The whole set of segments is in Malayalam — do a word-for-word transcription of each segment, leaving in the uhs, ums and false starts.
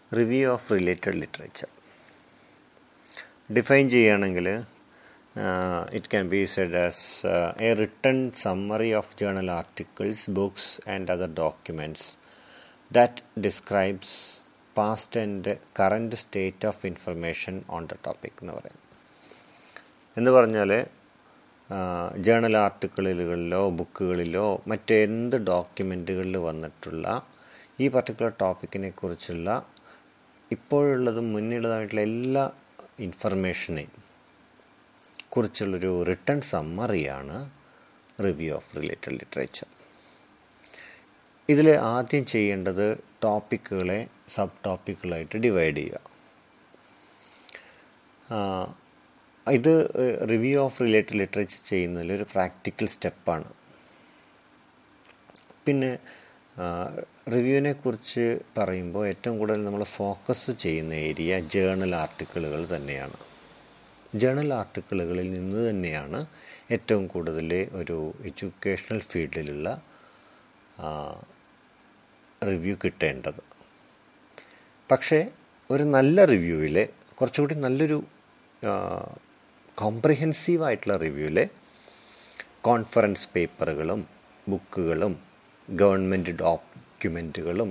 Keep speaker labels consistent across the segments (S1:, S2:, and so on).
S1: Review of related literature define ചെയ്യുകയാണെങ്കിൽ it can be said as a written summary of journal articles, books and other documents that describes past and current state of information on the topic എന്ന് പറയാം. എന്ന് പറഞ്ഞാൽ ജേർണൽ ആർട്ടിക്കിളുകളിലോ ബുക്കുകളിലോ മറ്റെന്ത് ഡോക്യുമെൻറ്റുകളിൽ വന്നിട്ടുള്ള ഈ പർട്ടിക്കുലർ ടോപ്പിക്കിനെ കുറിച്ചുള്ള ഇപ്പോഴുള്ളതും മുന്നിലുള്ളതായിട്ടുള്ള എല്ലാ ഇൻഫർമേഷനെയും കുറിച്ചുള്ളൊരു റിട്ടൺ സമ്മറിയാണ് റിവ്യൂ ഓഫ് റിലേറ്റഡ് ലിറ്ററേച്ചർ. ഇതിൽ ആദ്യം ചെയ്യേണ്ടത് ടോപ്പിക്കുകളെ സബ് ടോപ്പിക്കുകളായിട്ട് ഡിവൈഡ് ചെയ്യുക. ഇത് റിവ്യൂ ഓഫ് റിലേറ്റഡ് ലിറ്ററേച്ചർ ചെയ്യുന്നതിൽ ഒരു പ്രാക്ടിക്കൽ സ്റ്റെപ്പാണ്. പിന്നെ റിവ്യൂവിനെ കുറിച്ച് പറയുമ്പോൾ ഏറ്റവും കൂടുതൽ നമ്മൾ ഫോക്കസ് ചെയ്യുന്ന ഏരിയ ജേർണൽ ആർട്ടിക്കിളുകൾ തന്നെയാണ്. ജേർണൽ ആർട്ടിക്കിളുകളിൽ നിന്ന് തന്നെയാണ് ഏറ്റവും കൂടുതൽ ഒരു എഡ്യൂക്കേഷണൽ ഫീൽഡിലുള്ള റിവ്യൂ കിട്ടേണ്ടത്. പക്ഷേ ഒരു നല്ല റിവ്യൂവിൽ കുറച്ചുകൂടി നല്ലൊരു കോംപ്രിഹെൻസീവായിട്ടുള്ള റിവ്യൂവിൽ കോൺഫറൻസ് പേപ്പറുകളും ബുക്കുകളും ഗവൺമെൻറ് ഡോക്യുമെൻറ്റുകളും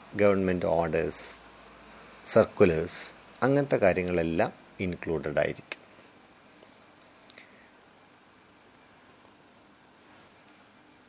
S1: ഗവൺമെൻറ് ഓർഡേഴ്സ്, സർക്കുലേഴ്സ് അങ്ങനത്തെ കാര്യങ്ങളെല്ലാം ഇൻക്ലൂഡഡ് ആയിരിക്കും.